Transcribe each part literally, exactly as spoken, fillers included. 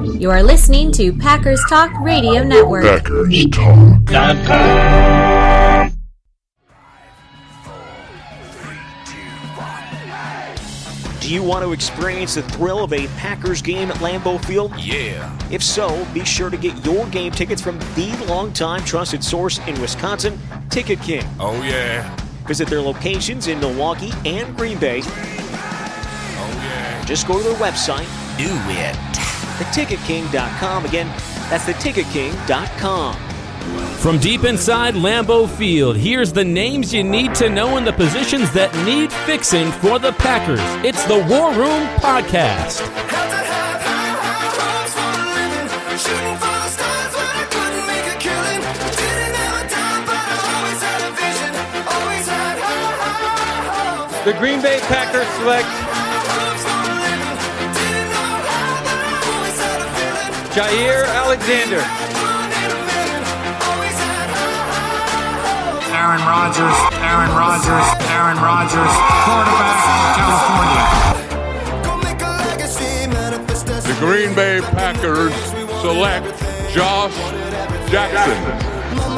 You are listening to Packers Talk Radio Network. Packers Talk dot com. Do you want to experience the thrill of a Packers game at Lambeau Field? Yeah. If so, be sure to get your game tickets from the longtime trusted source in Wisconsin, Ticket King. Oh, yeah. Visit their locations in Milwaukee and Green Bay. Oh, yeah. Just go to their website. Do it. the ticket king dot com. Again, that's the ticket king dot com. From deep inside Lambeau Field, here's the names you need to know and the positions that need fixing for the Packers. It's the War Room Podcast. The Green Bay Packers select Jair Alexander. Aaron Rodgers, Aaron Rodgers, Aaron Rodgers, quarterback, California. The Green Bay Packers select Josh Jackson.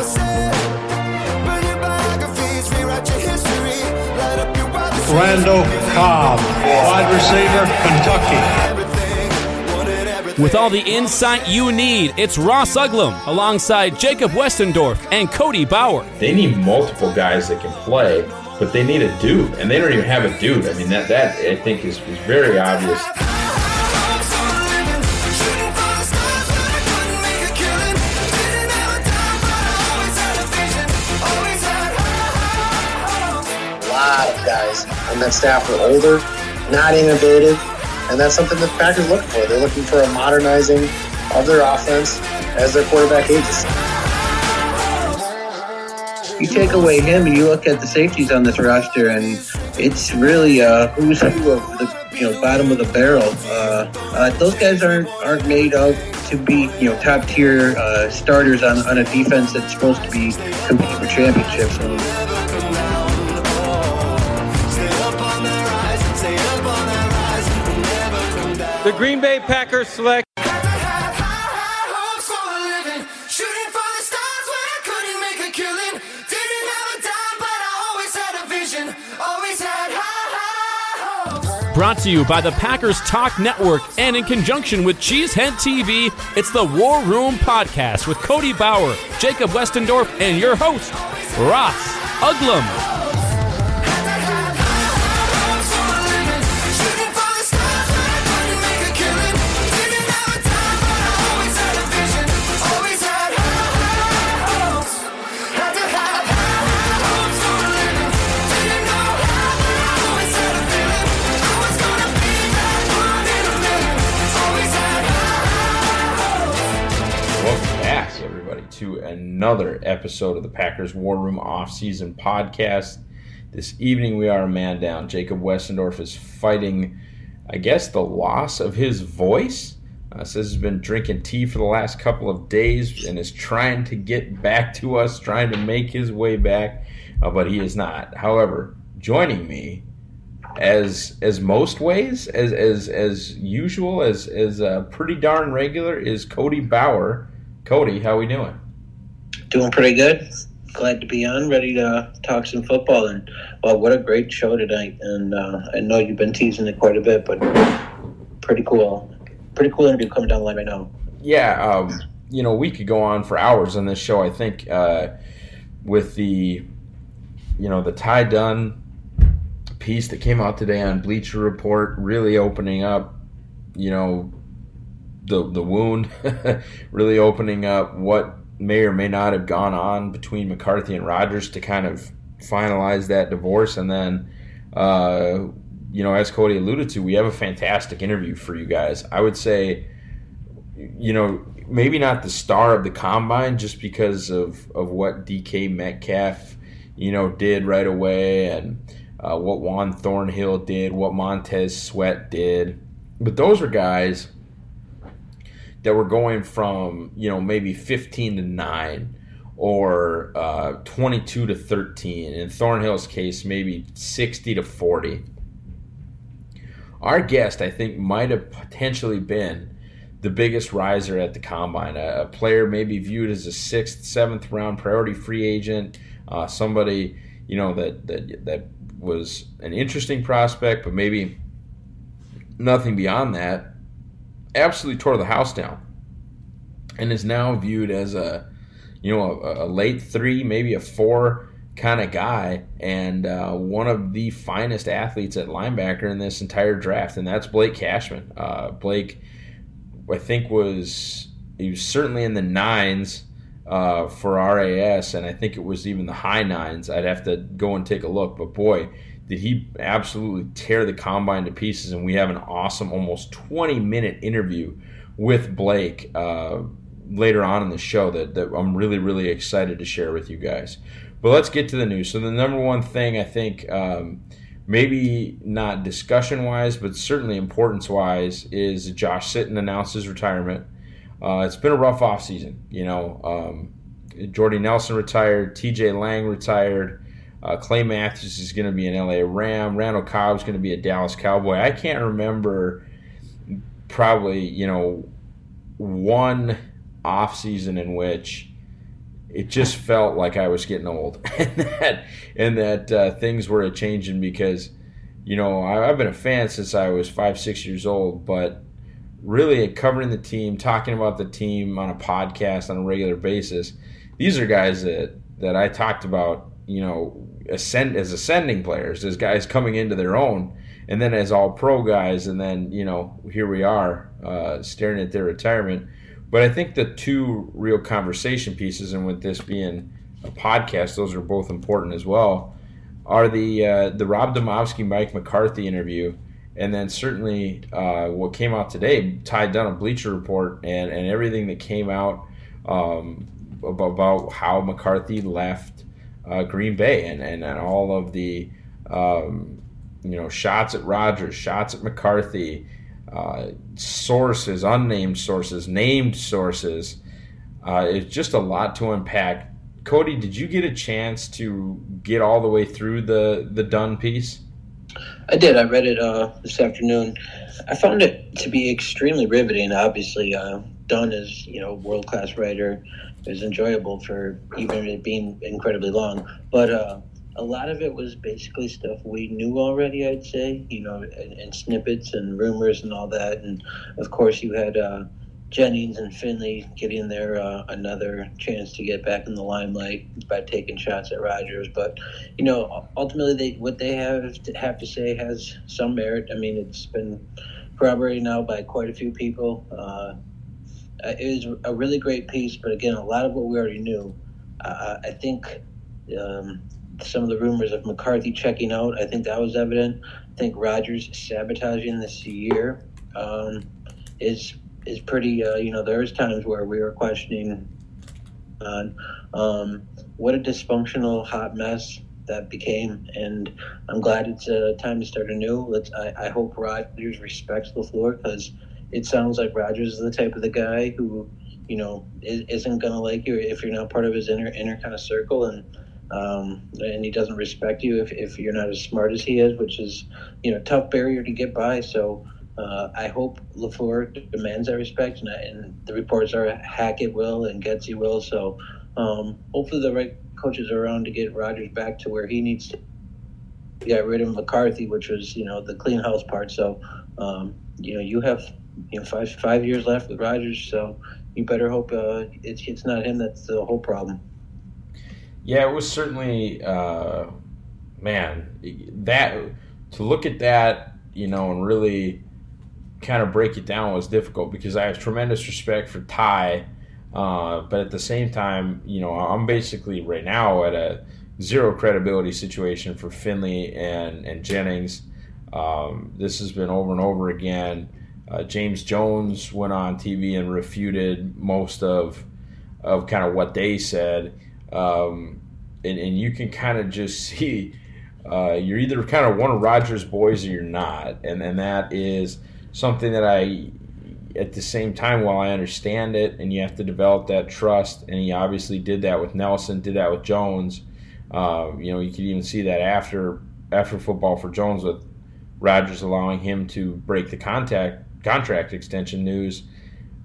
Randall Cobb, wide receiver, Kentucky. With all the insight you need, it's Ross Uglum alongside Jacob Westendorf and Cody Bauer. They need multiple guys that can play, but they need a dude, and they don't even have a dude. I mean, that, that I think is, is very obvious. A lot of guys on that staff are older, not innovative. And that's something that the Packers are looking for. They're looking for a modernizing of their offense as their quarterback ages. You take away him and you look at the safeties on this roster, and it's really a who's who of the you know bottom of the barrel. Uh, uh, those guys aren't aren't made up to be you know top tier uh, starters on, on a defense that's supposed to be competing for championships. And, The Green Bay Packers select Brought to you by the Packers Talk Network and in conjunction with Cheesehead T V, it's the War Room Podcast with Cody Bauer, Jacob Westendorf, and your host, Ross Uglum. To another episode of the Packers War Room Off-Season Podcast. This evening we are a man down. Jacob Westendorf is fighting, I guess, the loss of his voice. Uh, says he's been drinking tea for the last couple of days and is trying to get back to us, trying to make his way back, uh, but he is not. However, joining me, as as most ways, as as as usual, as as uh, pretty darn regular, is Cody Bauer. Cody, how we doing? Doing pretty good. Glad to be on, ready to talk some football. And well, what a great show tonight! And uh, I know you've been teasing it quite a bit, but pretty cool, pretty cool interview coming down the line right now. Yeah, um, you know, we could go on for hours on this show. I think uh, with the, you know, the Ty Dunn piece that came out today on Bleacher Report, really opening up, you know, the the wound, really opening up what may or may not have gone on between McCarthy and Rodgers to kind of finalize that divorce. And then, uh, you know, as Cody alluded to, we have a fantastic interview for you guys. I would say, you know, maybe not the star of the combine just because of, of what D K Metcalf, you know, did right away, and uh, what Juan Thornhill did, what Montez Sweat did. But those are guys that were going from, you know, maybe fifteen to nine or uh, twenty-two to thirteen. In Thornhill's case, maybe sixty to forty. Our guest, I think, might have potentially been the biggest riser at the combine, a, a player maybe viewed as a sixth, seventh round priority free agent, uh, somebody you know that, that that was an interesting prospect, but maybe nothing beyond that. Absolutely tore the house down, and is now viewed as a you know a, a late three, maybe a four kind of guy, and uh, one of the finest athletes at linebacker in this entire draft, and that's Blake Cashman. Uh, Blake, I think, was he was certainly in the nines uh, for R A S, and I think it was even the high nines. I'd have to go and take a look, but boy, did he absolutely tear the combine to pieces, and we have an awesome, almost twenty-minute interview with Blake uh, later on in the show that, that I'm really, really excited to share with you guys. But let's get to the news. So the number one thing I think, um, maybe not discussion-wise, but certainly importance-wise, is Josh Sitton announced his retirement. Uh, it's been a rough offseason. You know, um, Jordy Nelson retired, T J Lang retired, uh, Clay Matthews is going to be an L A Ram, Randall Cobb's going to be a Dallas Cowboy. I can't remember probably, you know, one offseason in which it just felt like I was getting old, and that and that uh, things were a-changing because, you know, I, I've been a fan since I was five, six years old, but really covering the team, talking about the team on a podcast on a regular basis, these are guys that, that I talked about, you know, ascend as ascending players, as guys coming into their own, and then as all-pro guys, and then, you know, here we are uh, staring at their retirement. But I think the two real conversation pieces, and with this being a podcast, those are both important as well, are the uh, the Rob Demovsky, Mike McCarthy interview, and then certainly uh, what came out today, Ty Dunn of Bleacher Report, and, and everything that came out um, about, about how McCarthy left uh, Green Bay, and, and, and all of the um, you know shots at Rodgers, shots at McCarthy, Uh, sources, unnamed sources, named sources. Uh, it's just a lot to unpack. Cody, did you get a chance to get all the way through the, the Dunn piece? I did. I read it uh, this afternoon. I found it to be extremely riveting. Obviously, uh, Dunn is, you know, world-class writer. It was enjoyable for even it being incredibly long. But uh, a lot of it was basically stuff we knew already, I'd say, you know, and, and snippets and rumors and all that. And, of course, you had uh, Jennings and Finley getting their uh, another chance to get back in the limelight by taking shots at Rodgers. But, you know, ultimately they, what they have to, have to say has some merit. I mean, it's been corroborated now by quite a few people. Uh, it was a really great piece, but, again, a lot of what we already knew. Uh, I think um, – some of the rumors of McCarthy checking out, I think that was evident. I think Rodgers sabotaging this year um, is is pretty, uh, you know, there's times where we were questioning on um, what a dysfunctional hot mess that became. And I'm glad it's uh, time to start anew. Let's, I, I hope Rodgers respects LaFleur, because it sounds like Rodgers is the type of the guy who, you know, is, isn't going to like you if you're not part of his inner inner kind of circle. And Um, and he doesn't respect you if, if you're not as smart as he is, which is, you know, tough barrier to get by. So uh, I hope LaFleur demands that respect, and, and the reports are Hackett will and Getsy will. So um, hopefully the right coaches are around to get Rodgers back to where he needs to. He got rid of McCarthy, which was, you know, the clean house part. So, um, you know, you have, you know, five five years left with Rodgers, so you better hope uh, it's, it's not him that's the whole problem. Yeah, it was certainly, uh, man, that to look at that, you know, and really kind of break it down was difficult, because I have tremendous respect for Ty, uh, but at the same time, you know, I'm basically right now at a zero credibility situation for Finley and, and Jennings. Um, this has been over and over again. Uh, James Jones went on T V and refuted most of of kind of what they said. Um, and, and you can kind of just see uh, you're either kind of one of Rodgers' boys or you're not. And, and that is something that I, at the same time, while I understand it, and you have to develop that trust, and he obviously did that with Nelson, did that with Jones. Uh, you know, you could even see that after after football for Jones, with Rodgers allowing him to break the contact contract extension news.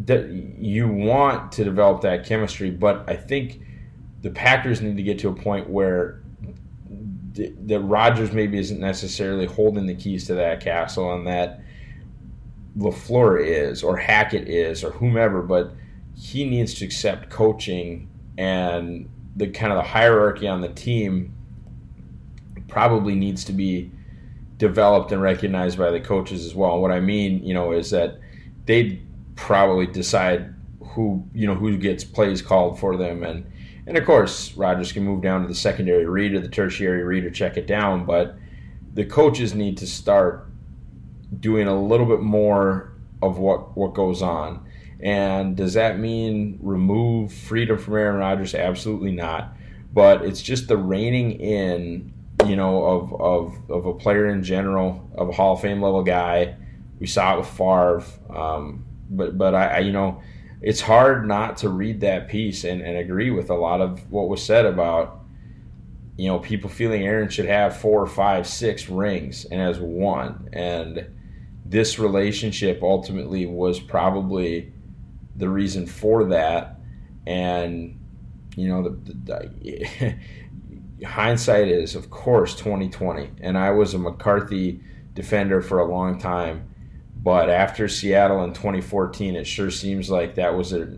that you want to develop that chemistry, but I think the Packers need to get to a point where th- that Rodgers maybe isn't necessarily holding the keys to that castle, and that LaFleur is, or Hackett is, or whomever, but he needs to accept coaching, and the kind of the hierarchy on the team probably needs to be developed and recognized by the coaches as well. And what I mean, you know, is that they probably decide who, you know, who gets plays called for them, and and of course Rodgers can move down to the secondary read or the tertiary read or check it down, but the coaches need to start doing a little bit more of what what goes on. And does that mean remove freedom from Aaron Rodgers? Absolutely not. But it's just the reining in, you know, of of of a player in general, of a Hall of Fame level guy. We saw it with Favre, um, but but I, I you know, it's hard not to read that piece and, and agree with a lot of what was said about, you know, people feeling Aaron should have four, five, six rings and has one, and this relationship ultimately was probably the reason for that. And you know, the, the, the hindsight is, of course, twenty twenty, and I was a McCarthy defender for a long time. But after Seattle in twenty fourteen, it sure seems like that was a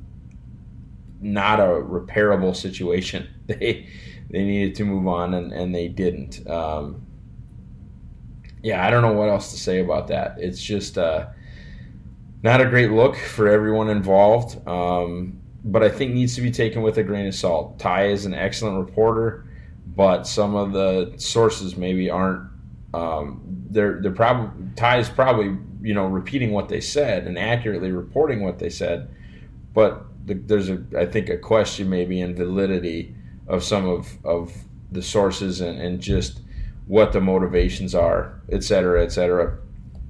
not a repairable situation. They they needed to move on, and, and they didn't. Um, yeah, I don't know what else to say about that. It's just uh, not a great look for everyone involved, um, but I think needs to be taken with a grain of salt. Ty is an excellent reporter, but some of the sources maybe aren't. Um, they're they're probably Ty is probably you know repeating what they said and accurately reporting what they said, but the, there's a I think a question maybe in validity of some of, of the sources and, and just what the motivations are, et cetera, et cetera.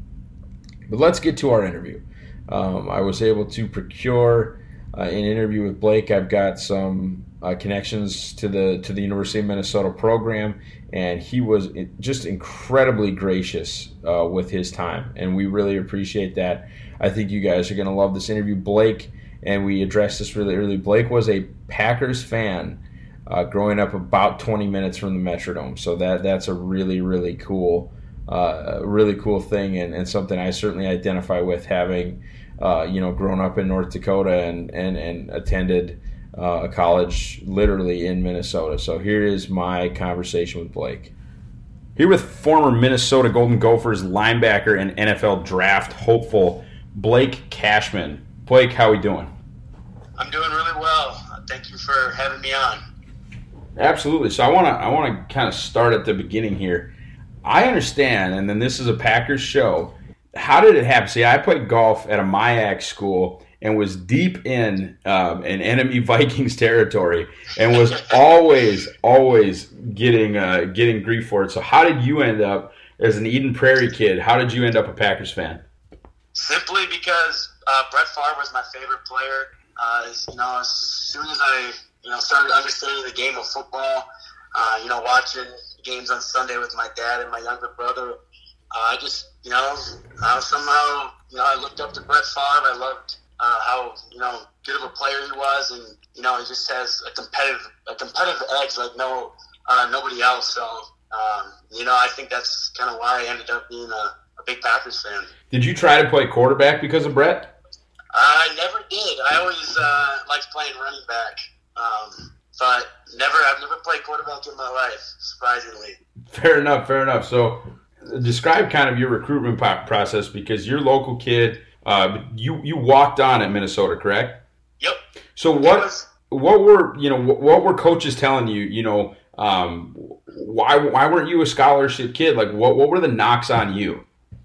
But let's get to our interview. Um, I was able to procure uh, an interview with Blake. I've got some uh, connections to the to the University of Minnesota program, and he was just incredibly gracious uh, with his time, and we really appreciate that. I think you guys are going to love this interview. Blake, and we addressed this really early, Blake was a Packers fan uh, growing up about twenty minutes from the Metrodome, so that that's a really, really cool uh, really cool thing, and, and something I certainly identify with, having uh, you know grown up in North Dakota and, and, and attended uh, a college literally in Minnesota. So here is my conversation with Blake. Here with former Minnesota Golden Gophers linebacker and N F L draft hopeful Blake Cashman. Blake, how are we doing? I'm doing really well. Thank you for having me on. Absolutely. So I want to I want to kind of start at the beginning here. I understand, and then this is a Packers show. How did it happen? See, I played golf at a M I A C school and was deep in um, an enemy Vikings territory, and was always, always getting uh, getting grief for it. So how did you end up as an Eden Prairie kid? How did you end up a Packers fan? Simply because uh, Brett Favre was my favorite player. Uh, as, you know, as soon as I you know started understanding the game of football, uh, you know, watching games on Sunday with my dad and my younger brother, uh, I just you know uh, somehow you know I looked up to Brett Favre. I loved uh, how you know good of a player he was, and you know he just has a competitive a competitive edge like no uh, nobody else. So um, you know I think that's kind of why I ended up being a, a big Packers fan. Did you try to play quarterback because of Brett? I never did. I always uh, liked playing running back, um, but never. I've never played quarterback in my life, surprisingly. Fair enough. Fair enough. So, describe kind of your recruitment process, because you're a local kid. Uh, you you walked on at Minnesota, correct? Yep. So what what were you know what, what were coaches telling you? You know, um, why why weren't you a scholarship kid? Like, what what were the knocks on you?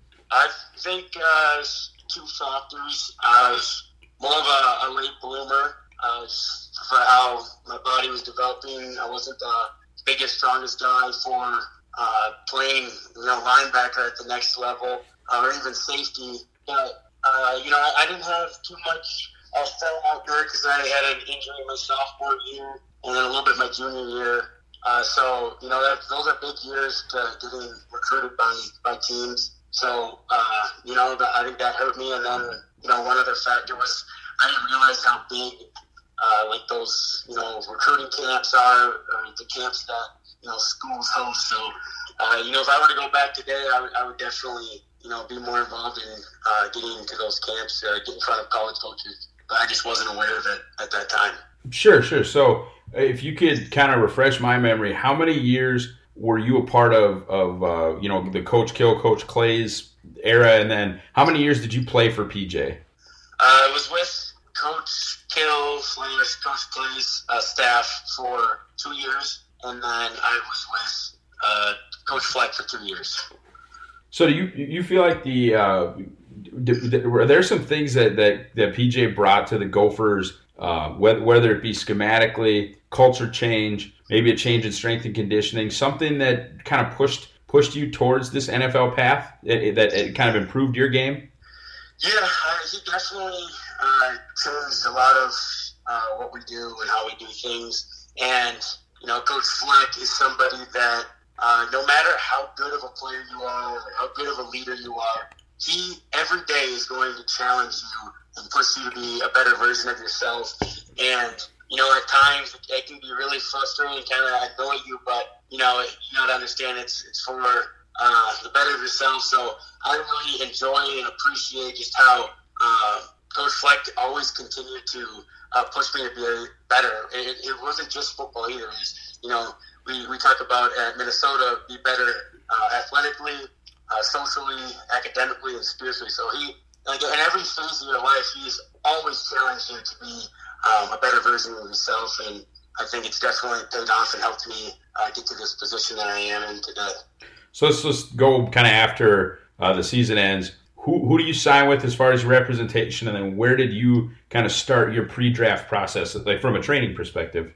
I think. Uh, Two factors. I was more of a, a late bloomer uh, just for how my body was developing. I wasn't the biggest, strongest guy for uh, playing, you know, linebacker at the next level uh, or even safety. But, uh, you know, I, I didn't have too much uh, film out there because I had an injury my sophomore year and then a little bit my junior year. Uh, so, you know, that, those are big years to getting recruited by, by teams. So, uh, you know, I think that hurt me. And then you know, one other factor was I didn't realize how big, uh, like those, you know, recruiting camps are, or the camps that, you know, schools host. So, uh, you know, if I were to go back today, I would, I would definitely, you know, be more involved in uh, getting into those camps, uh, get in front of college coaches. But I just wasn't aware of it at that time. Sure, sure. So if you could kind of refresh my memory, how many years were you a part of, of uh, you know, the Coach Kill, Coach Clay's era, and then how many years did you play for P J? Uh, I was with Coach Kill slash Coach Clay's uh, staff for two years, and then I was with uh, Coach Fleck for two years. So do you you feel like the uh, d- d- were there some things that, that, that P J brought to the Gophers, uh, whether, whether it be schematically, culture change, maybe a change in strength and conditioning, something that kind of pushed pushed you towards this N F L path, it, that it kind of improved your game? Yeah, uh, he definitely uh, changed a lot of uh, what we do and how we do things. And, you know, Coach Fleck is somebody that uh, no matter how good of a player you are, or how good of a leader you are, he every day is going to challenge you and push you to be a better version of yourself. And, you know, at times it can be really frustrating and kind of annoy you, but, you know, you got to understand it's, it's for uh, the better of yourself. So I really enjoy and appreciate just how uh, Coach Fleck always continued to uh, push me to be better. It, it wasn't just football either. It's, you know, we, we talk about at Minnesota, be better uh, athletically, uh, socially, academically, and spiritually. So he, like, in every phase of your life, he's always challenged you to be um, a better version of yourself. And I think it's definitely paid off and helped me uh, get to this position that I am in today. So let's just go kind of after uh, the season ends. Who who do you sign with as far as your representation, and then where did you kind of start your pre-draft process, like from a training perspective?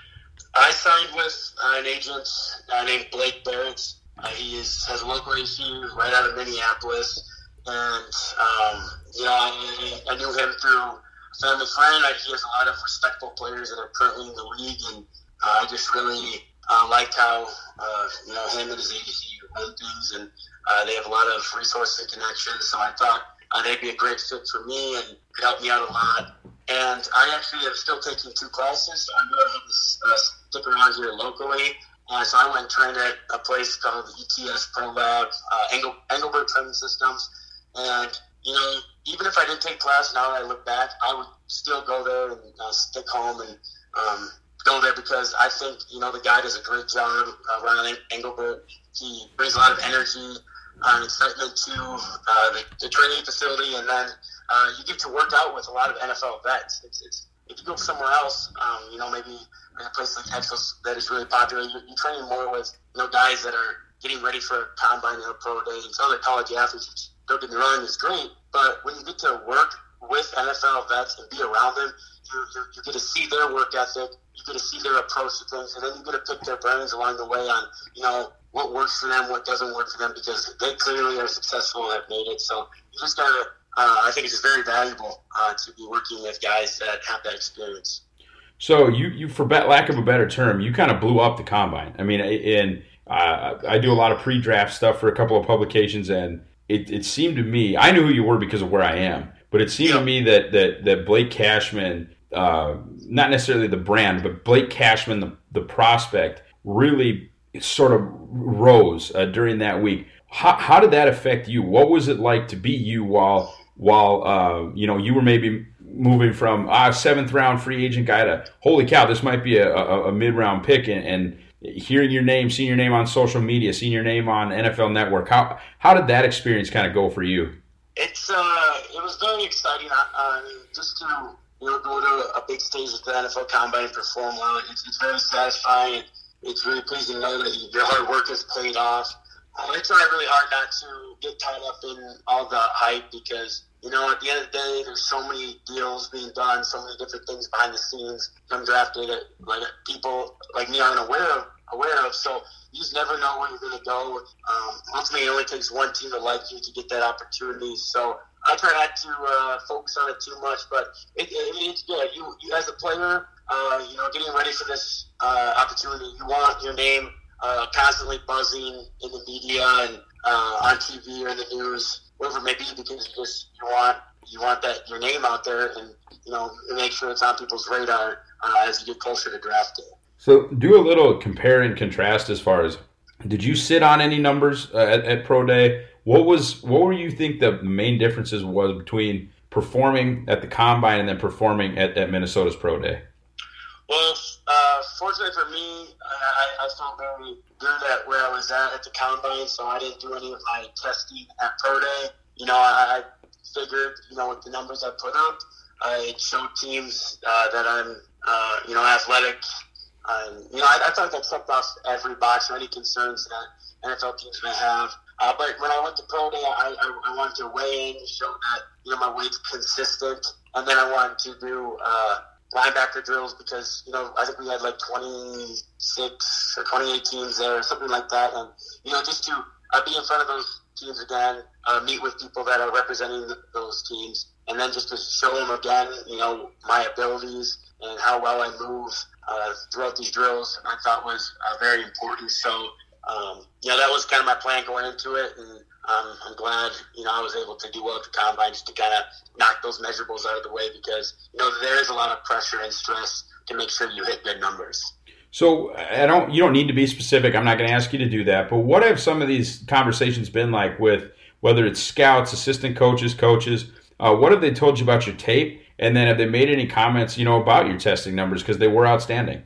I signed with uh, an agent uh, named Blake Barrett. Uh, he is, has a local A C U right out of Minneapolis, and um, you know I, I knew him through a family friend. I, he has a lot of respectable players that are currently in the league, and uh, I just really uh, liked how uh, you know him and his agency run things, and uh, they have a lot of resources and connections. So I thought uh, they'd be a great fit for me and could help me out a lot. And I actually am still taking two classes, so I knew I had to uh, stick around here locally. Uh, so I went and trained at a place called the E T S Pro Lab, uh, Engel, Engelberg Training Systems. And, you know, even if I didn't take class, now that I look back, I would still go there and uh, stick home and um, go there because I think, you know, the guy does a great job uh, running Engelberg. He brings a lot of energy uh, and excitement to uh, the, the training facility, and then uh, you get to work out with a lot of N F L vets. It's, it's if you go somewhere else, um, you know, maybe in a place like Exos that is really popular, you're, you're training more with, you know, guys that are getting ready for a combine or a pro day. And some other college athletes, which don't get me wrong, is great. But when you get to work with N F L vets and be around them, you, you, you get to see their work ethic, you get to see their approach to things, and then you get to pick their brains along the way on, you know, what works for them, what doesn't work for them, because they clearly are successful and have made it. So you just got to, uh, I think it's just very valuable uh, to be working with guys that have that experience. So you, you, for lack of a better term, you kind of blew up the combine. I mean, and uh, I do a lot of pre-draft stuff for a couple of publications, and it, it seemed to me, I knew who you were because of where I am, but it seemed yeah. to me that that, that Blake Cashman, uh, not necessarily the brand, but Blake Cashman, the, the prospect, really sort of rose uh, during that week. How, how did that affect you? What was it like to be you while while uh, you know you were maybe moving from a ah, seventh round free agent guy to holy cow, this might be a, a, a mid round pick, and, and hearing your name, seeing your name on social media, seeing your name on N F L Network. How how did that experience kind of go for you? It's uh, it was very exciting. I, I mean, just to you know go to a big stage with the N F L Combine and perform well. It's, it's very satisfying. It's really pleasing to know that your hard work has paid off. I try really hard not to get caught up in all the hype because, you know, at the end of the day, there's so many deals being done, so many different things behind the scenes, undrafted, like people like me aren't aware of, aware of. So you just never know where you're going to go. Um, ultimately, it only takes one team to like you to get that opportunity. So I try not to uh, focus on it too much, but it, it, it's good. You, you as a player, uh, you know, getting ready for this uh, opportunity, you want your name uh, constantly buzzing in the media and uh, on T V or in the news, whatever it may be, because you just you want you want that your name out there, and you know make sure it's on people's radar uh, as you get closer to draft day. So do a little compare and contrast as far as, did you sit on any numbers uh, at, at Pro Day? What was what were you think the main differences was between performing at the Combine and then performing at, at Minnesota's Pro Day? Well, uh, fortunately for me, I, I felt very good at where I was at at the Combine, so I didn't do any of my testing at Pro Day. You know, I, I figured, you know, with the numbers I put up, I showed teams uh, that I'm, uh, you know, athletic. Um, you know, I, I thought that checked off every box or any concerns that N F L teams may have. Uh, but when I went to Pro Day, I, I, I wanted to weigh in, show that, you know, my weight's consistent. And then I wanted to do uh, linebacker drills because, you know, I think we had like twenty-six or twenty-eight teams there or something like that. And, you know, just to uh, be in front of those teams again, uh, meet with people that are representing the, those teams, and then just to show them again, you know, my abilities and how well I move uh, throughout these drills, I thought was uh, very important. So, um, you know, that was kind of my plan going into it, and um, I'm glad, you know, I was able to do well at the Combine just to kind of knock those measurables out of the way because, you know, there is a lot of pressure and stress to make sure you hit good numbers. So I don't. You don't need to be specific. I'm not going to ask you to do that. But what have some of these conversations been like with whether it's scouts, assistant coaches, coaches? Uh, what have they told you about your tape? And then have they made any comments, you know, about your testing numbers because they were outstanding?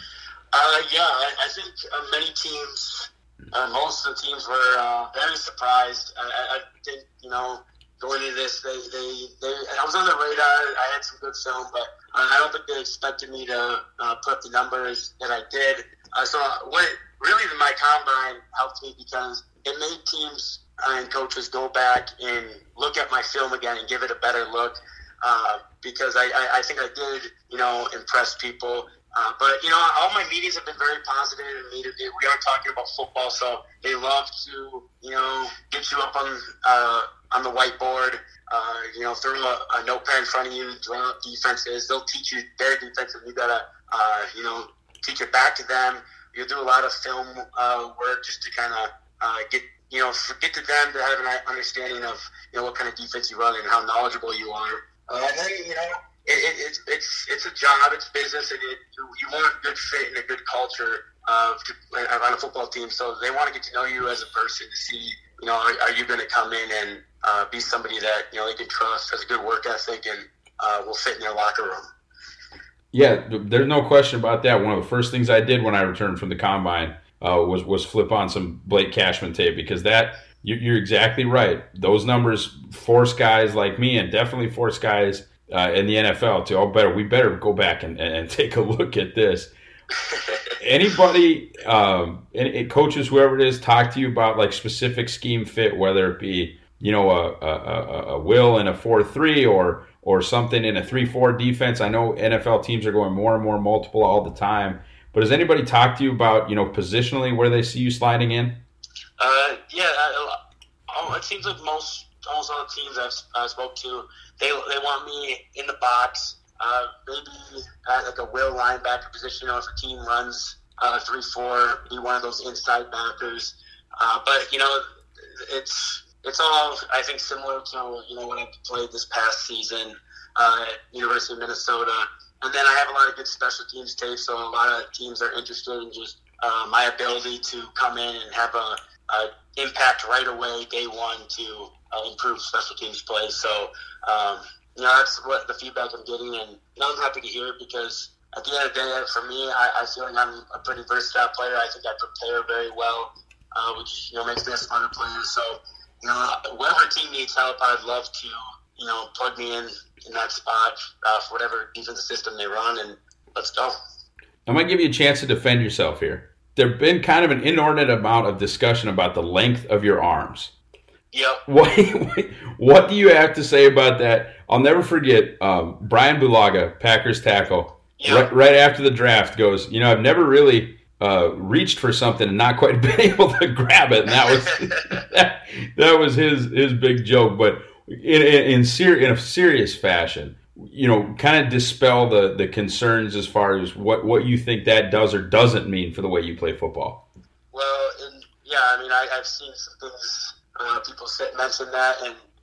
Uh, yeah, I, I think uh, many teams, uh, most of the teams were uh, very surprised. I, I, I think, you know, going into this, they, they, they, I was on the radar. I had some good film, but I don't think they expected me to uh, put the numbers that I did. Uh, so what really my Combine helped me because it made teams and coaches go back and look at my film again and give it a better look. Uh, because I, I, I think I did, you know, impress people. Uh, but, you know, all my meetings have been very positive. And we are talking about football, so they love to, you know, get you up on uh, on the whiteboard, uh, you know, throw a, a notepad in front of you, draw up defenses. They'll teach you their defense, and you got to, uh, you know, teach it back to them. You'll do a lot of film uh, work just to kind of uh, get, you know, get to them to have an understanding of, you know, what kind of defense you run and how knowledgeable you are. Uh, and then, you know, it, it, it's it's it's a job, it's business, and it, you, you want a good fit and a good culture uh, to, on a football team. So they want to get to know you as a person to see, you know, are, are you going to come in and uh, be somebody that, you know, they can trust, has a good work ethic, and uh, will fit in their locker room. Yeah, there's no question about that. One of the first things I did when I returned from the Combine uh, was was flip on some Blake Cashman tape because that – you're exactly right. Those numbers force guys like me and definitely force guys uh, in the N F L to, oh, better we better go back and, and take a look at this. Anybody, um, any, coaches, whoever it is, talk to you about like specific scheme fit, whether it be, you know, a, a, a will in a four three or or something in a three four defense? I know N F L teams are going more and more multiple all the time, but has anybody talked to you about, you know, positionally where they see you sliding in? Uh, yeah, I, oh, it seems like most almost all the teams I've I spoke to, they they want me in the box, uh, maybe at like a will linebacker position, or if a team runs uh, three four, be one of those inside backers. Uh, but you know, it's it's all I think similar to you know what I played this past season uh, at University of Minnesota, and then I have a lot of good special teams tape, so a lot of teams are interested in just uh, my ability to come in and have a Uh, impact right away, day one, to uh, improve special teams play. So, um, you know, that's what the feedback I'm getting, and you know, I'm happy to hear it because at the end of the day, for me, I, I feel like I'm a pretty versatile player. I think I prepare very well, uh, which, you know, makes me a smarter player. So, you know, whatever team needs help, I'd love to, you know, plug me in in that spot uh, for whatever defensive system they run, and let's go. I'm going to give you a chance to defend yourself here. There's been kind of an inordinate amount of discussion about the length of your arms. Yep. What, what do you have to say about that? I'll never forget um, Brian Bulaga, Packers tackle, yep. right, right after the draft goes, you know, I've never really uh, reached for something and not quite been able to grab it. And that was that, that was his his big joke. But in in, in, ser- in a serious fashion, you know, kind of dispel the, the concerns as far as what, what you think that does or doesn't mean for the way you play football. Well, and, yeah, I mean, I, I've seen some things, uh, people say, mention that, and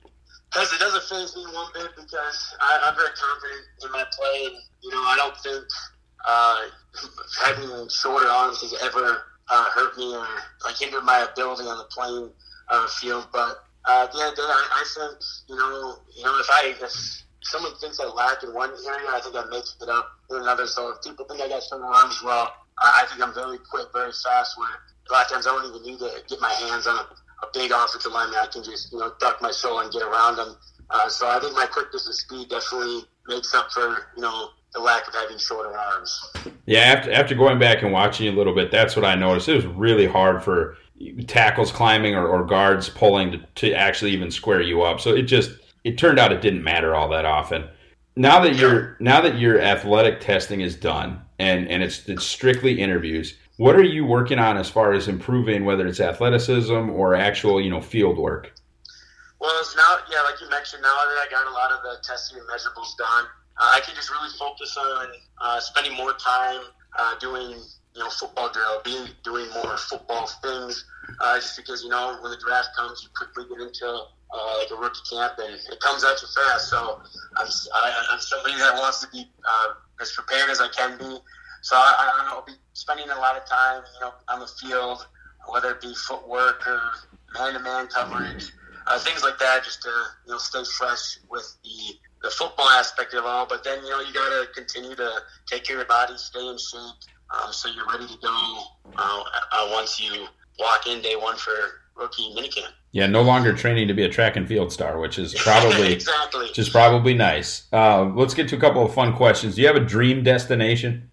Because it doesn't faze me one bit because I, I'm very confident in my play. And, you know, I don't think uh, having shorter arms has ever uh, hurt me or like hindered my ability on the playing uh, field. But uh, at the end of the day, I, I think, you know, you know, if I if someone thinks I lack in one area, I think I make it up in another. So if people think I got shorter arms, well, I, I think I'm very quick, very fast. Where a lot of times I don't even need to get my hands on a a big offensive lineman. I can just, you know, duck my shoulder and get around them. Uh, so I think my quickness and speed definitely makes up for, you know, the lack of having shorter arms. Yeah, after after going back and watching you a little bit, that's what I noticed. It was really hard for tackles climbing or, or guards pulling to, to actually even square you up. So it just it turned out it didn't matter all that often. Now that your now that your athletic testing is done and, and it's it's strictly interviews, what are you working on as far as improving, whether it's athleticism or actual, you know, field work? Well, it's now, yeah, like you mentioned, now that I got a lot of the testing and measurables done, uh, I can just really focus on uh, spending more time uh, doing, you know, football drill, being doing more football things. Uh, just because, you know, when the draft comes, you quickly get into uh, like a rookie camp, and it comes at you fast. So I'm I, I'm somebody that wants to be uh, as prepared as I can be. So I, I'll be spending a lot of time, you know, on the field, whether it be footwork or man-to-man coverage, uh, things like that, just to, you know, stay fresh with the, the football aspect of it all. But then, you know, you got to continue to take care of your body, stay in shape, um, so you're ready to go uh, uh, once you walk in day one for rookie minicamp. Yeah, no longer training to be a track and field star, which is probably exactly. which is probably nice. Uh, let's get to a couple of fun questions. Do you have a dream destination?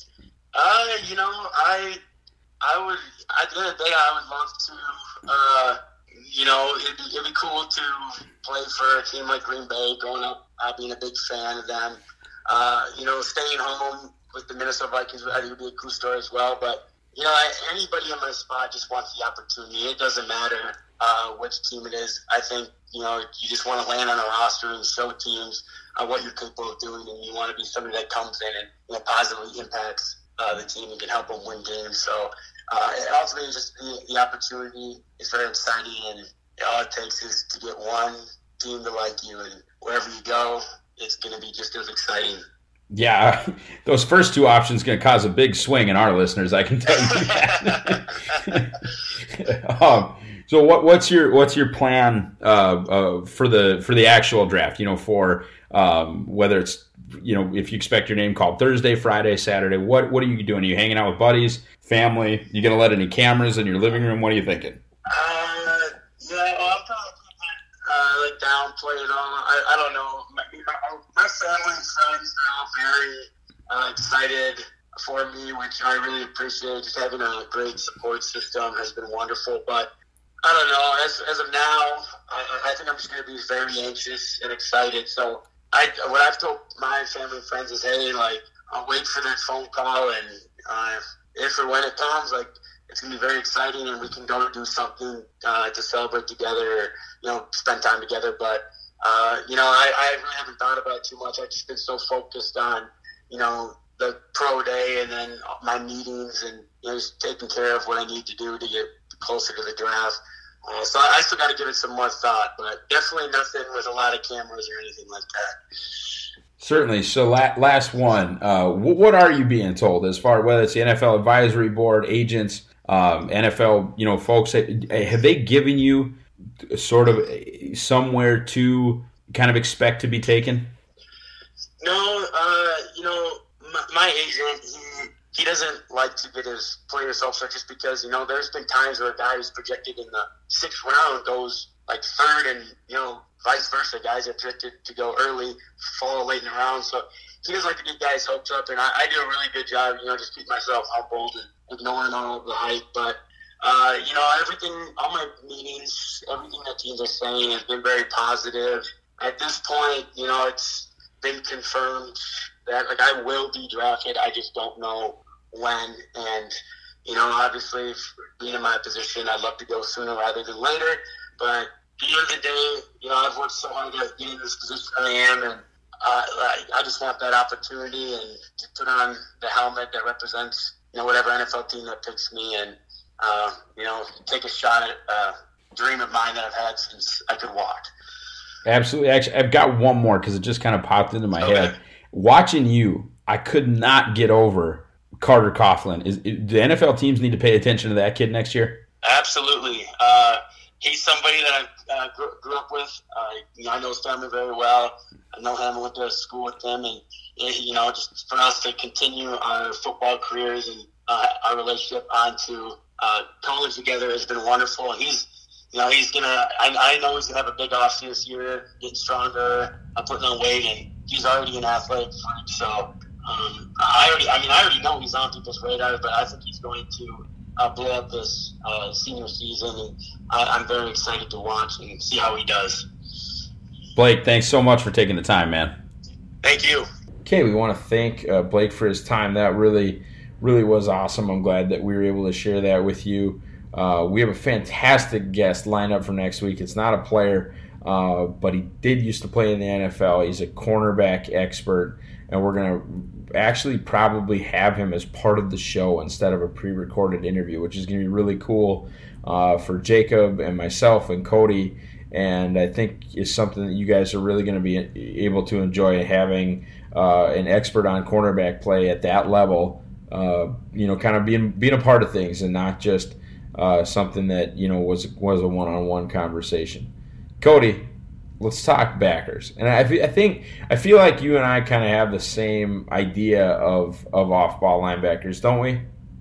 Uh, you know, I, I would, at the end of the day, I would love to, uh, you know, it'd be, it'd be cool to play for a team like Green Bay, growing up, uh, being a big fan of them. Uh, you know, staying home with the Minnesota Vikings, I think would be a cool story as well. But, you know, anybody in my spot just wants the opportunity. It doesn't matter uh, which team it is. I think, you know, you just want to land on a roster and show teams uh, what you're capable of doing, and you want to be somebody that comes in and, you know, positively impacts Uh, the team and can help them win games. So uh, ultimately, just the, the opportunity is very exciting, and all it takes is to get one team to like you, and wherever you go, it's going to be just as exciting. Yeah, those first two options going to cause a big swing in our listeners. I can tell you that. um, so, what, what's your what's your plan uh, uh, for the for the actual draft? You know, for um, whether it's, you know, if you expect your name called Thursday, Friday, Saturday, what what are you doing? Are you hanging out with buddies, family? You gonna let any cameras in your living room? What are you thinking? Uh, yeah, well, I'm probably uh, like downplay it all. I, I don't know. My, my, my family and friends are all very uh, excited for me, which I really appreciate. Just having a great support system has been wonderful. But I don't know. As as of now, I, I think I'm just gonna be very anxious and excited. So. I, what I've told my family and friends is, hey, like, I'll wait for that phone call, and uh, if or when it comes, like, it's going to be very exciting, and we can go do something uh, to celebrate together, or, you know, spend time together. But, uh, you know, I, I really haven't thought about it too much. I've just been so focused on, you know, the pro day and then my meetings and, you know, just taking care of what I need to do to get closer to the draft. Uh, so I still got to give it some more thought, but definitely nothing with a lot of cameras or anything like that. Certainly. So la- last one, uh, w- what are you being told as far whether it's the N F L advisory board, agents, um, N F L, you know, folks, have they given you sort of somewhere to kind of expect to be taken? No, uh, you know, my, my agent, he, he doesn't like to get his players off just because, you know, there's been times where a guy who's projected in the sixth round goes like third, and, you know, vice versa. Guys are projected to go early, fall late in the round. So he doesn't like to get guys hopes up, and I, I do a really good job, you know, just keep myself humbled and ignoring all of the hype. But, uh, you know, everything, all my meetings, everything that teams are saying has been very positive. At this point, you know, it's been confirmed that, like, I will be drafted. I just don't know when. And, you know, obviously, being in my position, I'd love to go sooner rather than later. But at the end of the day, you know, I've worked so hard to get in this position I am, and uh, I, I just want that opportunity and to put on the helmet that represents, you know, whatever N F L team that picks me, and, uh, you know, take a shot at a dream of mine that I've had since I could walk. Absolutely. Actually, I've got one more because it just kind of popped into my okay. head. Watching you, I could not get over Carter Coughlin. Is, is the N F L teams need to pay attention to that kid next year? Absolutely. Uh, he's somebody that I uh, grew, grew up with. Uh, you know, I know his family very well. I know him. I went to school with them, and you know, just for us to continue our football careers and uh, our relationship onto uh, college together has been wonderful. And he's, you know, he's gonna. I, I know he's gonna have a big off this year, getting stronger, uh, putting on weight, and he's already an athletic freak. So um, I already, I mean, I already know he's on people's radar, but I think he's going to uh, blow up this uh, senior season, and I, I'm very excited to watch and see how he does. Blake, thanks so much for taking the time, man. Thank you. Okay, we want to thank uh, Blake for his time. That really, really was awesome. I'm glad that we were able to share that with you. Uh, we have a fantastic guest lined up for next week. It's not a player, uh, but he did used to play in the N F L. He's a cornerback expert, and we're going to actually probably have him as part of the show instead of a pre-recorded interview, which is going to be really cool uh, for Jacob and myself and Cody. And I think is something that you guys are really going to be able to enjoy, having uh, an expert on cornerback play at that level, uh, you know, kind of being being a part of things and not just uh, something that, you know, was was a one-on-one conversation. Cody, let's talk backers. And I, I think I feel like you and I kind of have the same idea of, of off-ball linebackers, don't we?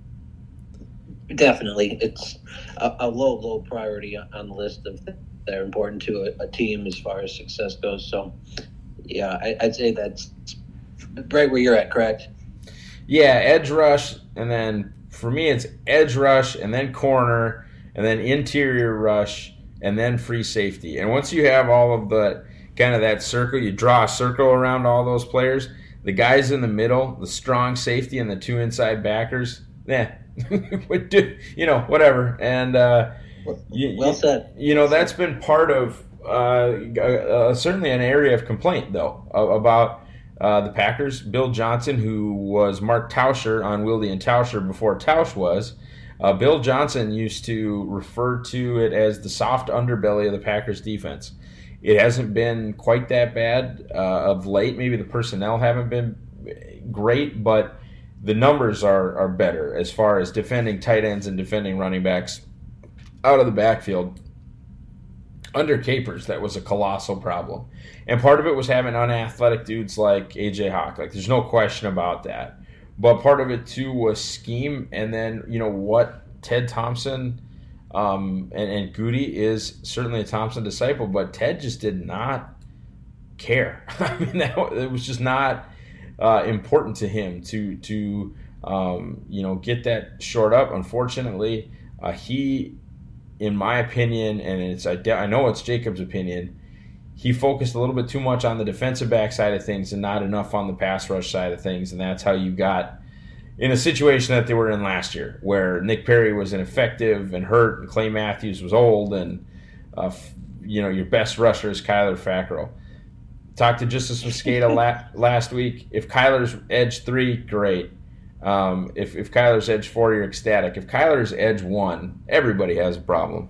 Definitely. It's a, a low, low priority on the list of things that are important to a, a team as far as success goes. So, yeah, I, I'd say that's right where you're at, correct? Yeah, edge rush, and then for me it's edge rush, and then corner, and then interior rush, and then free safety. And once you have all of the kind of that circle, you draw a circle around all those players. The guys in the middle, the strong safety, and the two inside backers, yeah, you know, whatever. And uh, you, well said. You know, that's been part of uh, uh, certainly an area of complaint, though, about uh, the Packers. Bill Johnson, who was Mark Tauscher on Wilde and Tauscher before Tausch was, uh, Bill Johnson used to refer to it as the soft underbelly of the Packers defense. It hasn't been quite that bad uh, of late. Maybe the personnel haven't been great, but the numbers are, are better as far as defending tight ends and defending running backs out of the backfield. Under Capers, that was a colossal problem. And part of it was having unathletic dudes like A J Hawk. Like, there's no question about that. But part of it, too, was scheme. And then, you know, what Ted Thompson um, and, and Goody is certainly a Thompson disciple, but Ted just did not care. I mean, that, it was just not uh, important to him to, to um, you know, get that short up. Unfortunately, uh, he... in my opinion, and it's I, I know it's Jacob's opinion, he focused a little bit too much on the defensive back side of things and not enough on the pass rush side of things, and that's how you got in a situation that they were in last year, where Nick Perry was ineffective and hurt, and Clay Matthews was old, and uh, you know your best rusher is Kyler Fackrell. Talked to Justice Mosqueda la- last week. If Kyler's edge three, great. Um, if, if Kyler's edge four, you're ecstatic. If Kyler's edge one, everybody has a problem.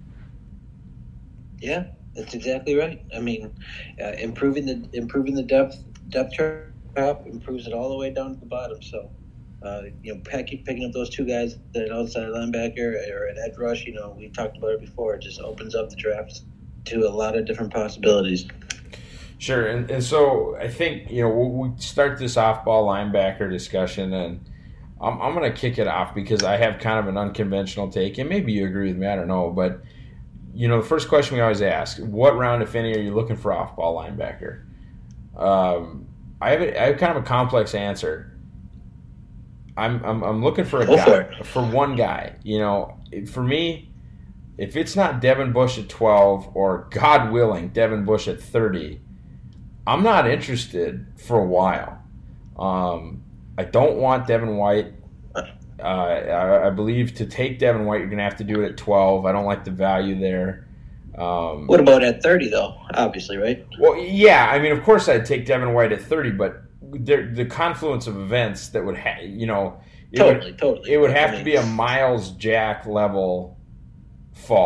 Yeah, that's exactly right. I mean, uh, improving the improving the depth depth chart improves it all the way down to the bottom. So, uh, you know, picking picking up those two guys, that outside linebacker or an edge rush, you know, we talked about it before. It just opens up the draft to a lot of different possibilities. Sure, and, and so I think, you know, we'll, we start this off-ball linebacker discussion, and I'm, I'm going to kick it off because I have kind of an unconventional take, and maybe you agree with me, I don't know, but, you know, the first question we always ask, what round, if any, are you looking for off-ball linebacker? Um, I have a, I have kind of a complex answer. I'm I'm, I'm looking for a Go guy, for, for one guy. You know, for me, if it's not Devin Bush at twelve or, God willing, Devin Bush at thirty, I'm not interested for a while. Um, I don't want Devin White. Uh, I, I believe to take Devin White, you're going to have to do it at twelve. I don't like the value there. Um, what about at thirty, though? Obviously, right? Well, yeah. I mean, of course I'd take Devin White at thirty, but there, the confluence of events that would, ha- you know, it totally, would, totally. It would have I mean, to be a Miles Jack level fall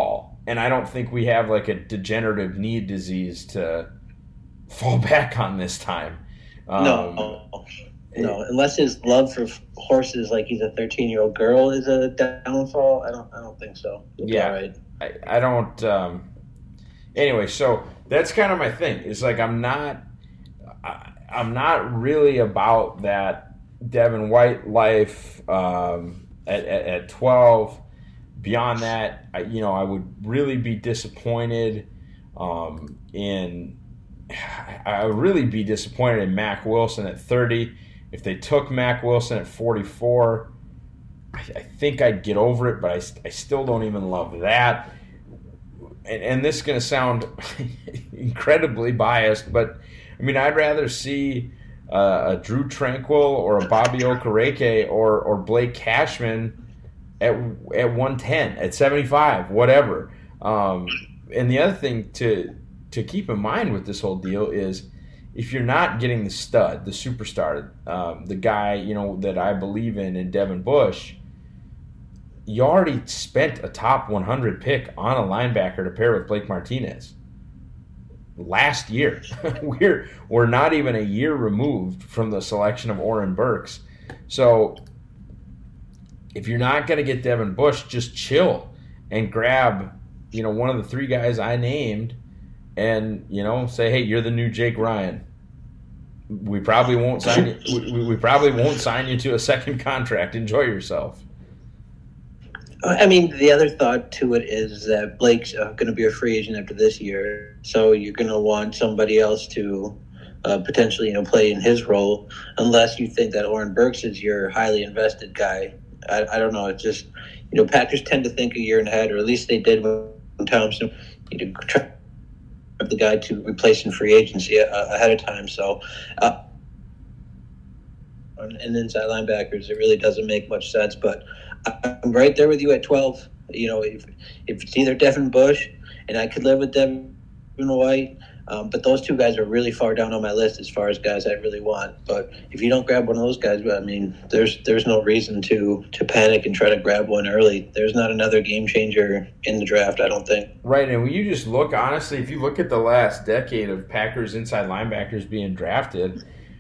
and I don't think we have like a degenerative knee disease to fall back on this time. Um, no, no, unless his love for horses, like he's a thirteen-year-old girl, is a downfall. I don't, I don't think so. It'll yeah, right. I, I don't. Um, anyway, so that's kind of my thing. It's like I'm not, I, I'm not really about that Devin White life um, at, at at twelve. Beyond that, I, you know, I would really be disappointed um, in. I would really be disappointed in Mack Wilson at thirty. If they took Mack Wilson at forty-four, I, I think I'd get over it, but I, I still don't even love that. And, and this is going to sound incredibly biased, but I mean, I'd rather see uh, a Drew Tranquil or a Bobby Okereke or or Blake Cashman at at one ten, at seventy-five, whatever. Um, and the other thing to to keep in mind with this whole deal is if you're not getting the stud, the superstar, um, the guy, you know, that I believe in in Devin Bush, you already spent a top one hundred pick on a linebacker to pair with Blake Martinez last year. we're we're not even a year removed from the selection of Oren Burks. So if you're not going to get Devin Bush, just chill and grab, you know, one of the three guys I named and, you know, say, hey, you're the new Jake Ryan. We probably won't sign you. We, we probably won't sign you to a second contract. Enjoy yourself. I mean, the other thought to it is that Blake's uh, going to be a free agent after this year, so you're going to want somebody else to uh, potentially, you know, play in his role, unless you think that Oren Burks is your highly invested guy. I, I don't know. It's just, you know, Packers tend to think a year ahead, or at least they did when Thompson, you know, try the guy to replace in free agency uh, ahead of time. So, uh, and inside linebackers, it really doesn't make much sense. But I'm right there with you at twelve. You know, if if it's either Devin Bush, and I could live with Devin White, um, but those two guys are really far down on my list as far as guys I really want. But if you don't grab one of those guys, I mean, there's there's no reason to to panic and try to grab one early. There's not another game changer in the draft, I don't think. Right, and when you just look, honestly, if you look at the last decade of Packers inside linebackers being drafted,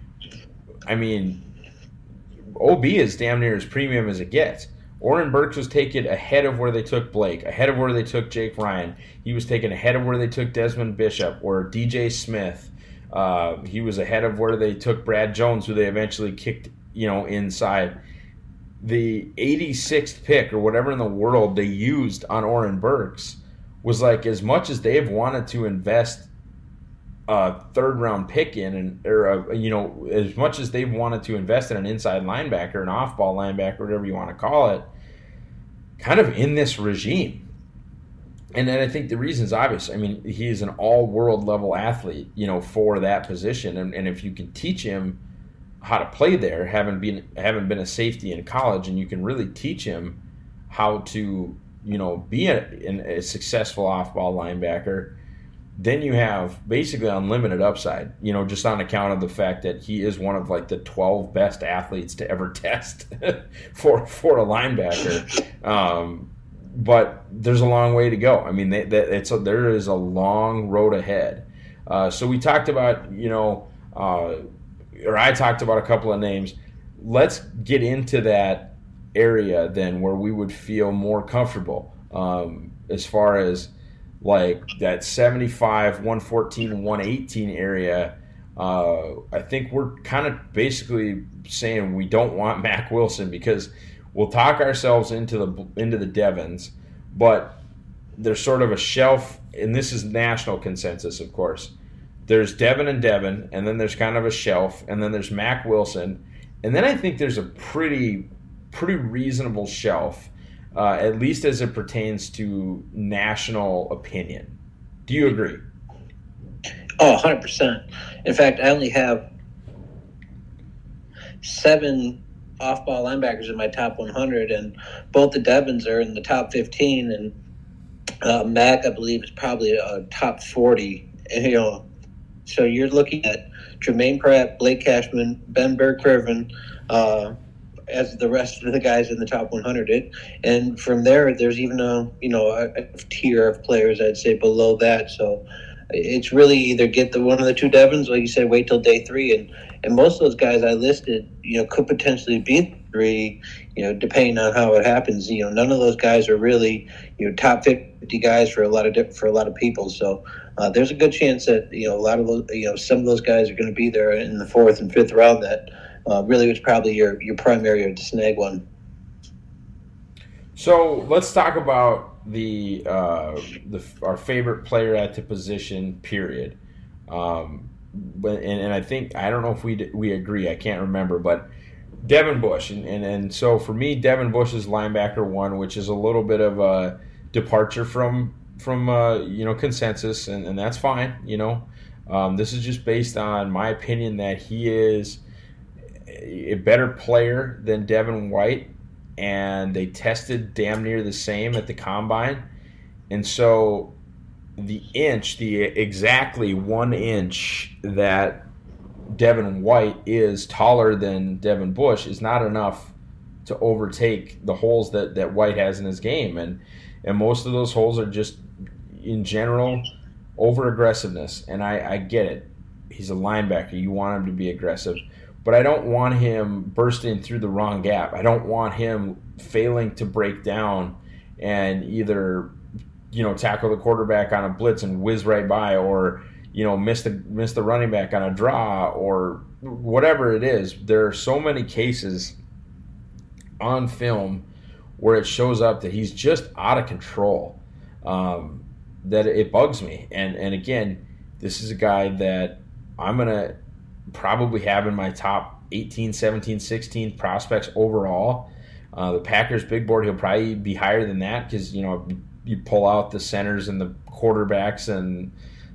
I mean, O B is damn near as premium as it gets. Oren Burks was taken ahead of where they took Blake, ahead of where they took Jake Ryan. He was taken ahead of where they took Desmond Bishop or D J Smith. Uh, he was ahead of where they took Brad Jones, who they eventually kicked, you know, inside. The eighty-sixth pick or whatever in the world they used on Oren Burks was like as much as they've wanted to invest a third round pick in, and or a, you know, as much as they've wanted to invest in an inside linebacker, an off ball linebacker, whatever you want to call it, kind of in this regime. And then I think the reason's obvious. I mean, he's an all world level athlete, you know, for that position. And, and if you can teach him how to play there, having been having been a safety in college, and you can really teach him how to, you know, be a, a successful off ball linebacker, then you have basically unlimited upside, you know, just on account of the fact that he is one of like the twelve best athletes to ever test for for a linebacker. Um, but there's a long way to go. I mean, they, they, it's a, there is a long road ahead. Uh, so we talked about, you know, uh, or I talked about a couple of names. Let's get into that area then where we would feel more comfortable um, as far as like that seventy-five, one fourteen, one eighteen area. Uh, I think we're kind of basically saying we don't want Mack Wilson because we'll talk ourselves into the into the Devons, but there's sort of a shelf, and this is national consensus, of course. There's Devin and Devin, and then there's kind of a shelf, and then there's Mack Wilson, and then I think there's a pretty pretty reasonable shelf. Uh, at least as it pertains to national opinion. Do you agree? Oh, one hundred percent. In fact, I only have seven off-ball linebackers in my top one hundred, and both the Devons are in the top fifteen, and uh, Mack, I believe, is probably a top forty. And, you know, so you're looking at Jermaine Pratt, Blake Cashman, Ben Burke-Irvin, uh as the rest of the guys in the top one hundred. It, and from there, there's even a you know a, a tier of players I'd say below that. So it's really either get the one of the two Devins, like you said, wait till day three, and and most of those guys I listed, you know, could potentially be three, you know, depending on how it happens. You know, none of those guys are really, you know, top fifty guys for a lot of diff- for a lot of people. So uh, there's a good chance that, you know, a lot of those, you know, some of those guys are going to be there in the fourth and fifth round. That uh, really was probably your your primary to snag one. So let's talk about the uh, the our favorite player at the position. Period. Um, but and, and I think I don't know if we we agree. I can't remember, but Devin Bush, and, and and so for me, Devin Bush is linebacker one, which is a little bit of a departure from from uh, you know consensus, and, and that's fine. You know, um, this is just based on my opinion that he is a better player than Devin White, and they tested damn near the same at the combine, and so the inch, the exactly one inch that Devin White is taller than Devin Bush is not enough to overtake the holes that, that White has in his game. And and most of those holes are just, in general, over-aggressiveness. And I, I get it. He's a linebacker. You want him to be aggressive. But I don't want him bursting through the wrong gap. I don't want him failing to break down and either, you know, tackle the quarterback on a blitz and whiz right by, or you know, miss the miss the running back on a draw, or whatever it is. There are so many cases on film where it shows up that he's just out of control, um, that it bugs me. And and again, this is a guy that I'm going to probably have in my top eighteen, seventeen, sixteen prospects overall. Uh, the Packers big board, he'll probably be higher than that because, you know, you pull out the centers and the quarterbacks and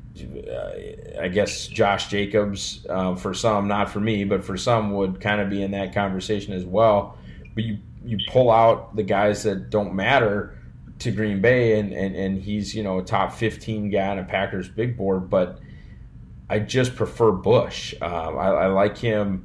Uh, I guess Josh Jacobs, uh, for some, not for me, but for some would kind of be in that conversation as well. But you, you pull out the guys that don't matter to Green Bay, and, and, and he's, you know, a top fifteen guy on a Packers big board, but I just prefer Bush. Um, I, I like him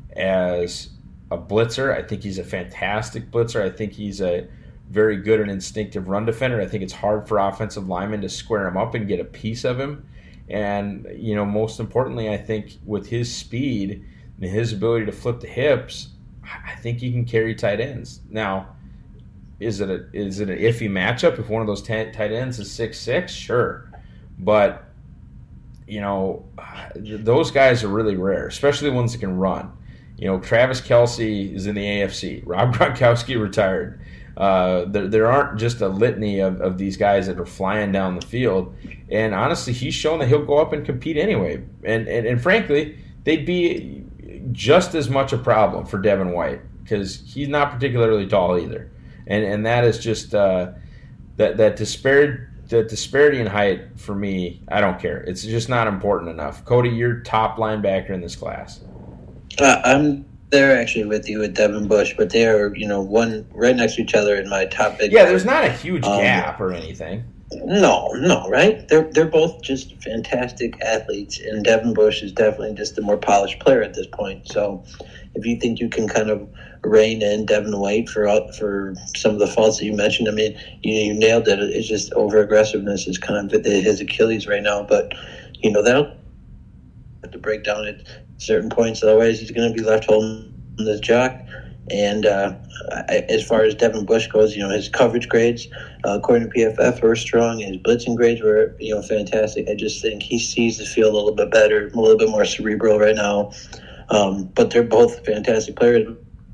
as a blitzer. I think he's a fantastic blitzer. I think he's a very good and instinctive run defender. I think it's hard for offensive linemen to square him up and get a piece of him. And, you know, most importantly, I think with his speed and his ability to flip the hips, I think he can carry tight ends. Now, is it a is it an iffy matchup if one of those t- tight ends is six six? Sure. But, you know, those guys are really rare, especially the ones that can run. You know, Travis Kelce is in the A F C. Rob Gronkowski retired. Uh, there, there aren't just a litany of, of these guys that are flying down the field. And honestly, he's shown that he'll go up and compete anyway. And, and, and frankly, they'd be just as much a problem for Devin White because he's not particularly tall either. And and that is just uh, that, that disparity, the disparity in height for me, I don't care. It's just not important enough. Cody, you're top linebacker in this class. Uh, I'm there actually with you with Devin Bush, but they are, you know, one right next to each other in my top big. Yeah, there's not a huge um, gap or anything. No, no, right? They're they're both just fantastic athletes, and Devin Bush is definitely just the more polished player at this point. So, if you think you can kind of rein in Devin White for for some of the faults that you mentioned, I mean, you you nailed it. It's just over aggressiveness is kind of his Achilles right now. But you know that'll have to break down at certain points. Otherwise, he's going to be left holding this jock. And uh, as far as Devin Bush goes, you know, his coverage grades, uh, according to P F F, were strong. His blitzing grades were, you know, fantastic. I just think he sees the field a little bit better, a little bit more cerebral right now. Um, but they're both fantastic players.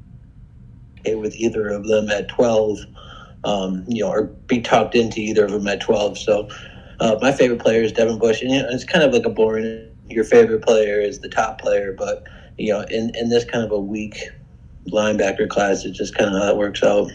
Okay, with either of them at twelve, um, you know, or be talked into either of them at twelve. So uh, my favorite player is Devin Bush. And, you know, it's kind of like a boring, your favorite player is the top player. But, you know, in, in this kind of a weak linebacker class, it's just kind of how it works out.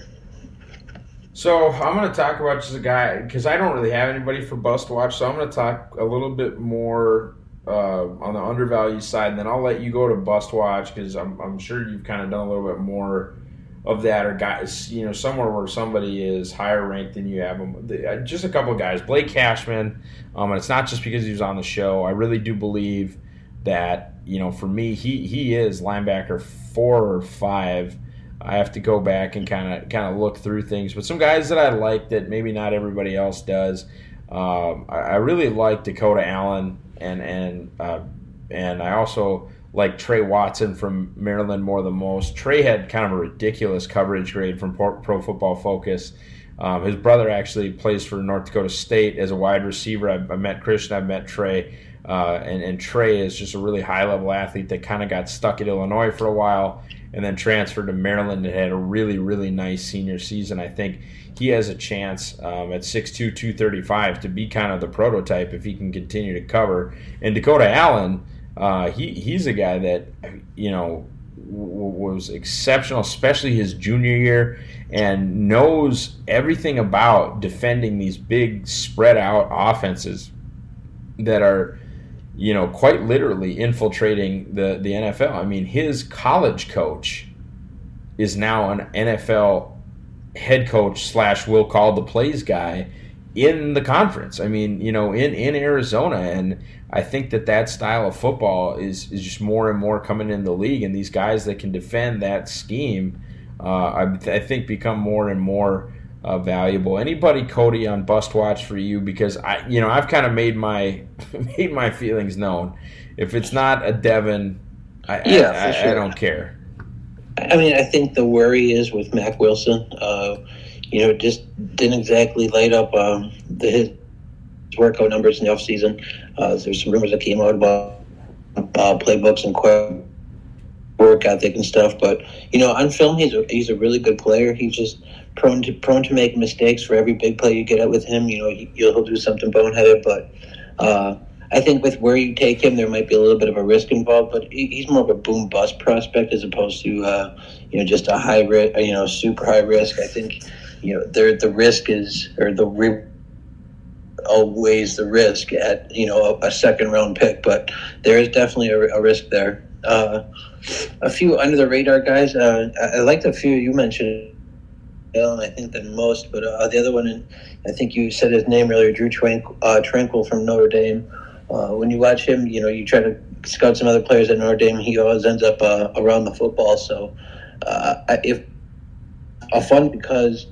So I'm going to talk about just a guy, because I don't really have anybody for Bust Watch, so I'm going to talk a little bit more uh, on the undervalued side, and then I'll let you go to Bust Watch, because I'm, I'm sure you've kind of done a little bit more of that, or guys, you know, somewhere where somebody is higher ranked than you have them. Just a couple of guys. Blake Cashman, um, and it's not just because he was on the show. I really do believe that, you know, for me, he, he is linebacker four or five I have to go back and kind of kind of look through things. But some guys that I like that maybe not everybody else does. Um, I, I really like Dakota Allen, and and uh, and I also like Trey Watson from Maryland more than most. Trey had kind of a ridiculous coverage grade from Pro Football Focus. Um, his brother actually plays for North Dakota State as a wide receiver. I, I met Christian, I've met Trey, uh, and, and Trey is just a really high-level athlete that kind of got stuck at Illinois for a while and then transferred to Maryland and had a really, really nice senior season. I think he has a chance um, at six two, two thirty-five to be kind of the prototype if he can continue to cover. And Dakota Allen, uh, he he's a guy that, you know, w- was exceptional, especially his junior year, and knows everything about defending these big spread out offenses that are, you know, quite literally infiltrating the, the N F L. I mean, his college coach is now an N F L head coach slash will call the plays guy in the conference. I mean, you know, in, in Arizona. And I think that that style of football is, is just more and more coming in the league. And these guys that can defend that scheme, uh, I, I think become more and more uh, valuable. Anybody, Cody, on Bust Watch for you? Because I, you know, I've kind of made my made my feelings known. If it's not a Devin, I, yeah, I, I, sure. I don't care. I mean, I think the worry is with Mack Wilson. Uh, you know, just didn't exactly light up um, the, his workout numbers in the offseason. Uh, there's some rumors that came out about uh, playbooks and quick work ethic and stuff. But, you know, on film, he's a, he's a really good player. He's just prone to prone to make mistakes. For every big play you get out with him, you know, he, he'll do something boneheaded. But uh, I think with where you take him, there might be a little bit of a risk involved. But he, he's more of a boom bust prospect as opposed to uh, you know, just a high risk, you know, super high risk. I think, you know, there the risk is, or the re- outweighs the risk at, you know, a, a second round pick. But there is definitely a, a risk there. Uh, a few under the radar guys. Uh, I, I liked a few you mentioned. And I think the most, but uh, the other one, I think you said his name earlier, Drew Tranquil, uh, Tranquil from Notre Dame. Uh, when you watch him, you know, you try to scout some other players at Notre Dame, he always ends up uh, around the football. So uh, if a fun because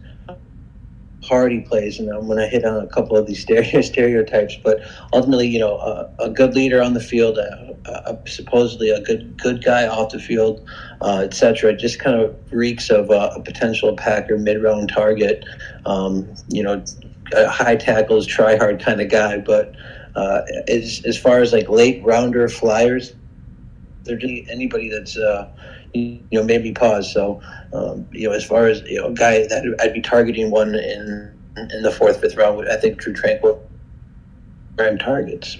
hard he plays, and I'm going to hit on a couple of these stereotypes, but ultimately, you know, uh, a good leader on the field, uh, uh, supposedly a good good guy off the field, uh, et cetera. Just kind of reeks of uh, a potential Packer mid-round target. Um, you know, high tackles, try hard kind of guy. But uh, as as far as like late rounder flyers, there's anybody that's uh, you know made me pause. So um, you know, as far as you know, a guy that I'd be targeting one in in the fourth, fifth round, I think Drew Tranquil prime targets.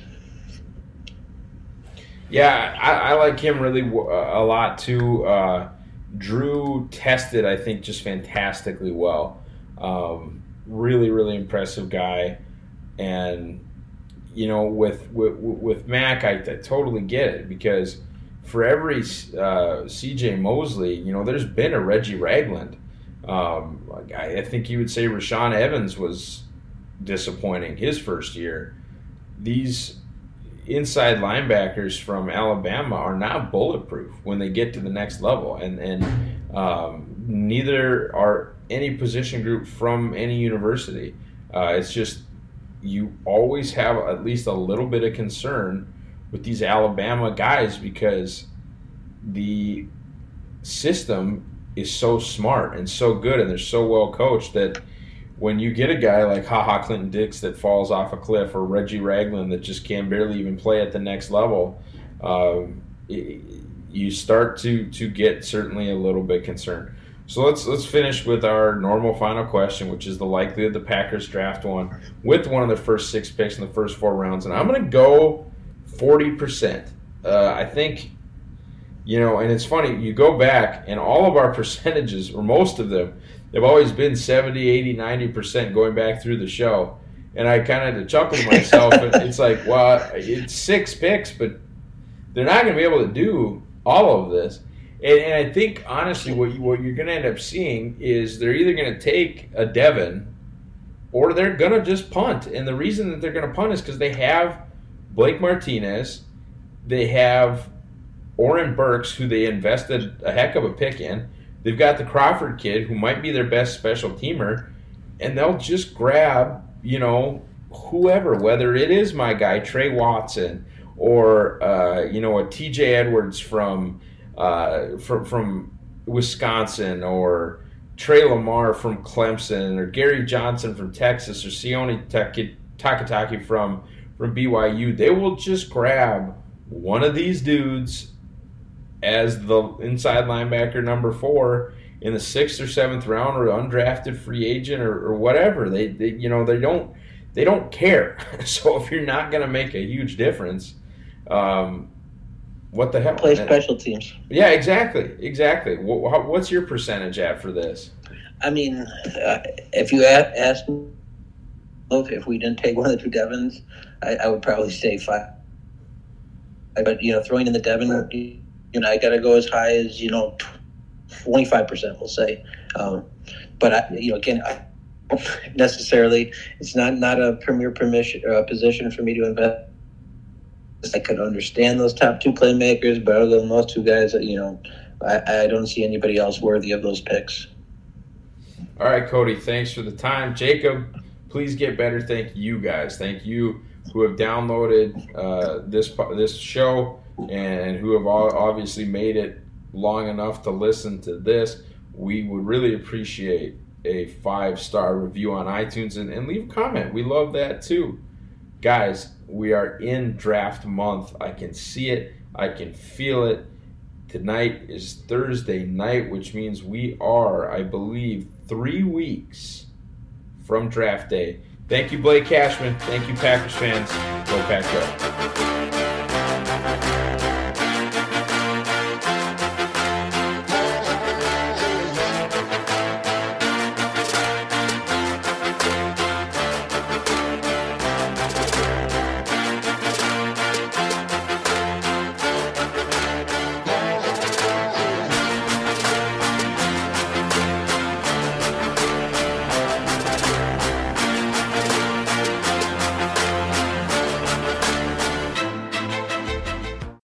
Yeah, I, I like him really uh, a lot too. Uh, Drew tested, I think, just fantastically well. Um, really, really impressive guy. And you know, with with, with Mac, I, I totally get it, because for every uh, C J Mosley, you know, there's been a Reggie Ragland. Um, I, I think you would say Rashaan Evans was disappointing his first year. These inside linebackers from Alabama are not bulletproof when they get to the next level, and and um, neither are any position group from any university. Uh, it's just you always have at least a little bit of concern with these Alabama guys, because the system is so smart and so good, and they're so well coached, that when you get a guy like Ha Ha Clinton Dix that falls off a cliff, or Reggie Ragland that just can barely even play at the next level, um, it, you start to to get certainly a little bit concerned. So let's let's finish with our normal final question, which is the likelihood the Packers draft one with one of their first six picks in the first four rounds. And I'm going to go forty percent. Uh, I think, you know, and it's funny, you go back and all of our percentages, or most of them, they've always been seventy, eighty, ninety percent going back through the show. And I kind of had to chuckle to myself. And it's like, well, it's six picks, but they're not going to be able to do all of this. And, and I think, honestly, what, you, what you're going to end up seeing is they're either going to take a Devin, or they're going to just punt. And the reason that they're going to punt is because they have Blake Martinez, they have Oren Burks, who they invested a heck of a pick in. they've got the Crawford kid who might be their best special teamer, and they'll just grab, you know, whoever, whether it is my guy, Trey Watson, or, uh, you know, a T J Edwards from, uh, from, from Wisconsin, or Trey Lamar from Clemson, or Gary Johnson from Texas, or Sione Takataki from, from B Y U. They will just grab one of these dudes as the inside linebacker number four in the sixth or seventh round, or undrafted free agent, or, or whatever. They, they, you know, they don't, they don't care. So if you're not going to make a huge difference, um, what the hell? Play special teams. Yeah, exactly, exactly. What, what's your percentage at for this? I mean, uh, if you ask me if we didn't take one of the two Devons, I, I would probably say five. But, you know, throwing in the Devon, you know, I got to go as high as, you know, twenty-five percent, we'll say. Um, but, I, you know, again, I don't necessarily, it's not, not a premier permission, uh, position for me to invest. I could understand those top two playmakers, but other than those two guys, you know, I, I don't see anybody else worthy of those picks. All right, Cody, thanks for the time. Jacob, please get better. Thank you guys. Thank you who have downloaded uh, this this show and who have all obviously made it long enough to listen to this. We would really appreciate a five-star review on iTunes, and, and leave a comment. We love that too. Guys, we are in draft month. I can see it. I can feel it. Tonight is Thursday night, which means we are, I believe, three weeks from draft day. Thank you, Blake Cashman. Thank you, Packers fans. Go Pack Go.